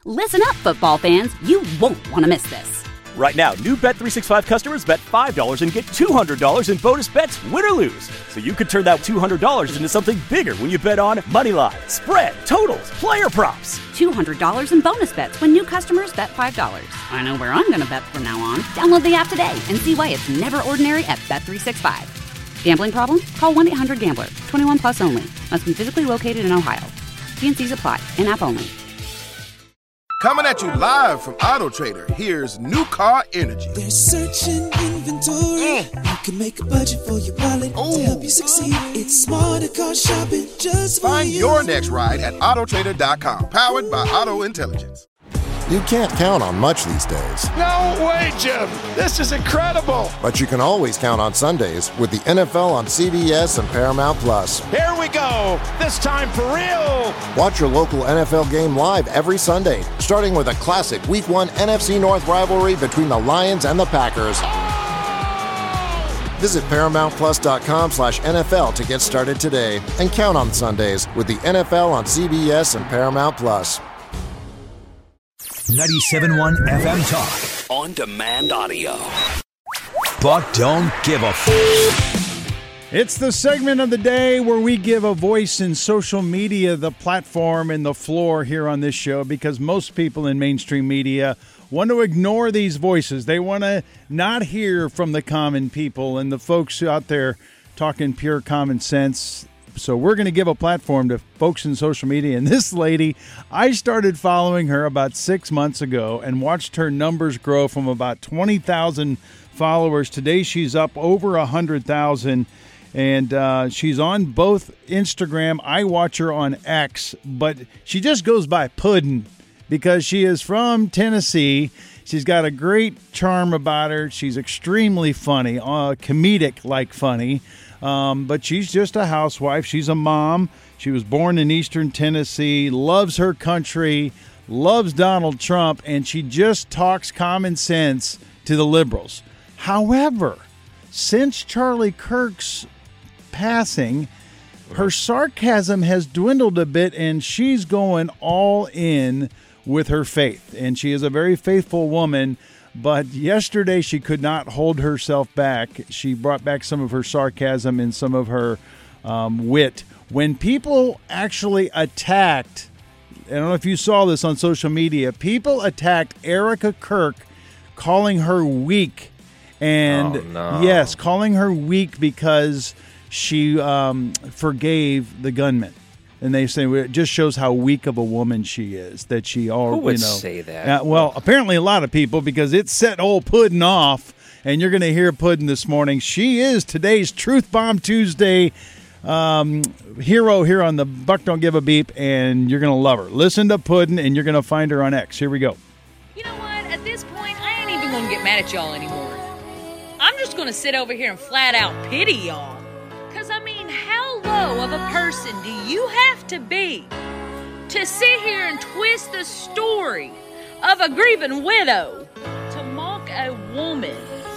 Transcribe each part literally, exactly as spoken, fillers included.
Listen up, football fans. You won't want to miss this. Right now, new Bet three sixty-five customers bet five dollars and get two hundred dollars in bonus bets, win or lose. So you could turn that two hundred dollars into something bigger when you bet on money line, spread, totals, player props. two hundred dollars in bonus bets when new customers bet five dollars. I know where I'm going to bet from now on. Download the app today and see why it's never ordinary at Bet three sixty-five. Gambling problem? Call one eight hundred gambler. twenty-one plus only. Must be physically located in Ohio. T and C's apply. In-app only. Coming at you live from Auto Trader, here's New Car Energy. They're searching inventory. Mm. You can make a budget for your wallet Ooh. To help you succeed. It's smarter car shopping just for Find you. your next ride at auto trader dot com. Powered by Auto Intelligence. You can't count on much these days. No way, Jim. This is incredible. But you can always count on Sundays with the N F L on C B S and Paramount Plus. Here we go. This time for real. Watch your local N F L game live every Sunday, starting with a classic Week one N F C North rivalry between the Lions and the Packers. Oh! Visit Paramount Plus dot com slash N F L to get started today and count on Sundays with the N F L on C B S and Paramount Plus. ninety-seven point one F M Talk. On demand audio. Buck don't give a f- It's the segment of the day where we give a voice in social media, the platform and the floor here on this show, because most people in mainstream media want to ignore these voices. They want to not hear from the common people and the folks out there talking pure common sense. So we're going to give a platform to folks in social media. And this lady, I started following her about six months ago and watched her numbers grow from about twenty thousand followers. Today she's up over one hundred thousand. And uh, she's on both Instagram. I watch her on X, but she just goes by Puddin' because she is from Tennessee. She's got a great charm about her. She's extremely funny, uh, comedic like funny. Um, but she's just a housewife. She's a mom. She was born in Eastern Tennessee, loves her country, loves Donald Trump, and she just talks common sense to the liberals. However, since Charlie Kirk's passing, her sarcasm has dwindled a bit, and she's going all in with her faith. And she is a very faithful woman. But yesterday she could not hold herself back. She brought back some of her sarcasm and some of her um, wit. When people actually attacked, I don't know if you saw this on social media, people attacked Erica Kirk, calling her weak. And oh, no. yes, calling her weak because she um, forgave the gunman. And they say it just shows how weak of a woman she is. That she all Who would you know, say that? Uh, well, apparently a lot of people, because it set old Puddin' off. And you're going to hear Puddin' this morning. She is today's Truth Bomb Tuesday um, hero here on the Buck Don't Give a Beep, and you're going to love her. Listen to Puddin', and you're going to find her on X. Here we go. You know what? At this point, I ain't even going to get mad at y'all anymore. I'm just going to sit over here and flat out pity y'all. Because, I mean, how low of a person do you have to be to sit here and twist the story of a grieving widow to mock a woman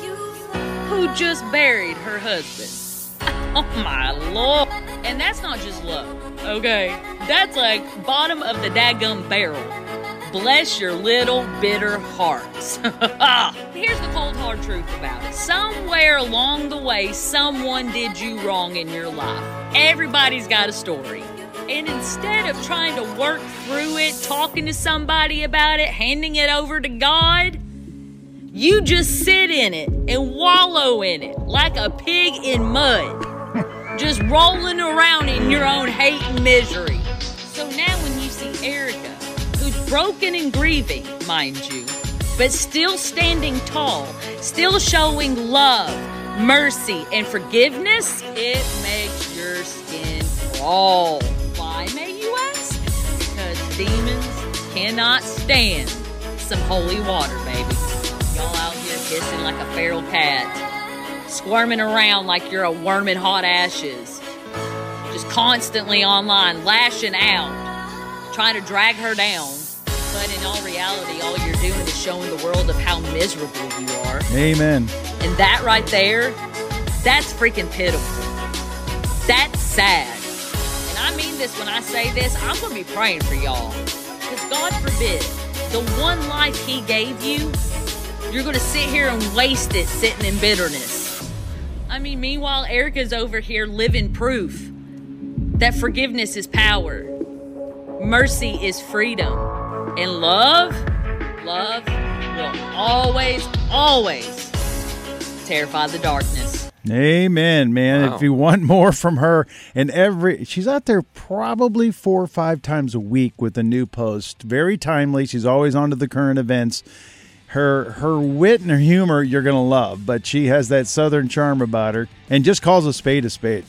who just buried her husband? Oh, my Lord. And that's not just love, okay? That's like bottom of the daggum barrel. Bless your little bitter hearts. Here's the cold hard truth about it. Somewhere along the way, someone did you wrong in your life. Everybody's got a story. And instead of trying to work through it, talking to somebody about it, handing it over to God, you just sit in it and wallow in it like a pig in mud. Just rolling around in your own hate and misery. So now when you see Erica, who's broken and grieving, mind you, but still standing tall, still showing love, mercy, and forgiveness, it makes your skin crawl. Why, may you ask? Because demons cannot stand some holy water, baby. Y'all out here kissing like a feral cat, squirming around like you're a worm in hot ashes, just constantly online, lashing out, trying to drag her down. But in all reality, all you're doing is showing the world of how miserable you are. Amen. And that right there, that's freaking pitiful. That's sad. And I mean this when I say this. I'm going to be praying for y'all. Because God forbid the one life he gave you, you're going to sit here and waste it sitting in bitterness. I mean, meanwhile, Erica's over here living proof that forgiveness is power, mercy is freedom, and love, love will always, always terrify the darkness. Amen, man. Wow. If you want more from her, and every she's out there probably four or five times a week with a new post. Very timely. She's always on to the current events. Her her wit and her humor you're gonna love, but she has that southern charm about her, and just calls a spade a spade.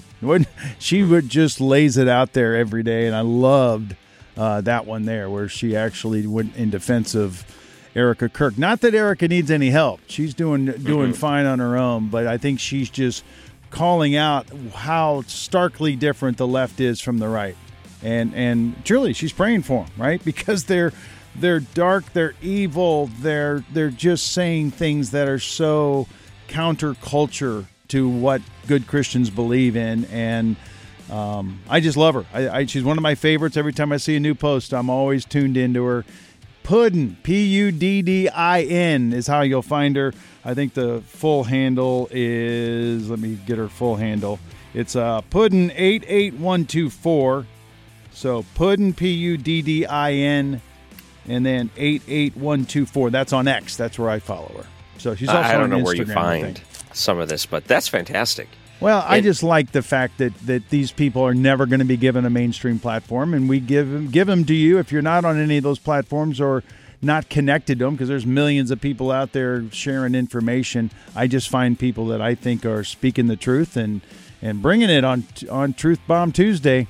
She would just lays it out there every day, and I loved uh, that one there where she actually went in defense of Erica Kirk. Not that Erica needs any help. She's doing doing mm-hmm. fine on her own, but I think she's just calling out how starkly different the left is from the right. And and truly, she's praying for them, right? Because they're they're dark, they're evil, they're they're just saying things that are so counterculture to what good Christians believe in, and um, I just love her. I, I, she's one of my favorites. Every time I see a new post, I'm always tuned into her. Puddin, P U D D I N is how you'll find her. I think the full handle is, let me get her full handle. It's uh, Puddin eight eight one two four. So Puddin, P U D D I N, and then eight eight one two four. That's on X. That's where I follow her. So she's also I don't on know Instagram, where you find some of this, but that's fantastic. Well, I And- just like the fact that, that these people are never going to be given a mainstream platform, and we give them, give them to you if you're not on any of those platforms or not connected to them, because there's millions of people out there sharing information. I just find people that I think are speaking the truth and, and bringing it on on Truth Bomb Tuesday.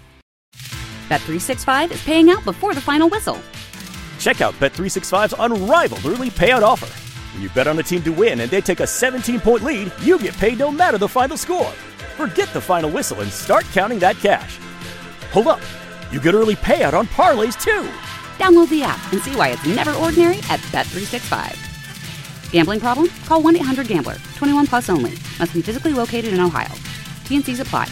Bet three sixty-five is paying out before the final whistle. Check out Bet three sixty-five's unrivaled early payout offer. When you bet on a team to win and they take a seventeen-point lead, you get paid no matter the final score. Forget the final whistle and start counting that cash. Hold up. You get early payout on parlays, too. Download the app and see why it's never ordinary at Bet three sixty-five. Gambling problem? Call one eight hundred gambler. twenty-one plus only. Must be physically located in Ohio. T N Cs apply.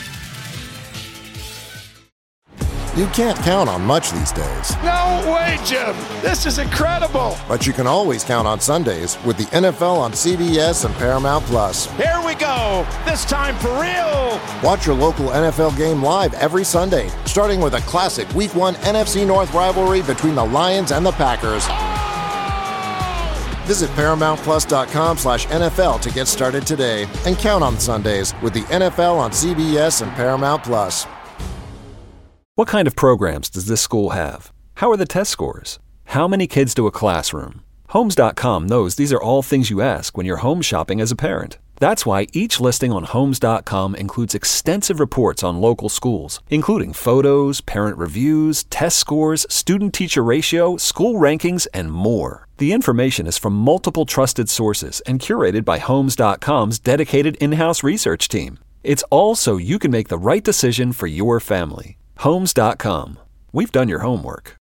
You can't count on much these days, No way, Jim. This is incredible. but you can always count on Sundays with the N F L on C B S and Paramount Plus. Here we go. This time for real. Watch your local N F L game live every Sunday, starting with a classic Week one N F C North rivalry between the Lions and the Packers. Visit ParamountPlus.com slash NFL to get started today and count on Sundays with the N F L on C B S and Paramount Plus. What kind of programs does this school have? How are the test scores? How many kids do a classroom? Homes dot com knows these are all things you ask when you're home shopping as a parent. That's why each listing on Homes dot com includes extensive reports on local schools, including photos, parent reviews, test scores, student-teacher ratio, school rankings, and more. The information is from multiple trusted sources and curated by Homes dot com's dedicated in-house research team. It's all so you can make the right decision for your family. Homes dot com. We've done your homework.